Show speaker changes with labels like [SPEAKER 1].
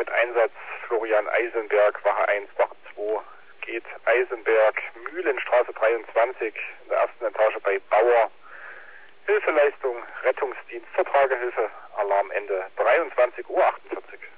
[SPEAKER 1] Einsatz Florian Eisenberg, Wache 1, Wache 2, geht Eisenberg, Mühlenstraße 23, in der ersten Etage bei Bauer. Hilfeleistung, Rettungsdienst zur Tragehilfe, Alarmende 23:48 Uhr.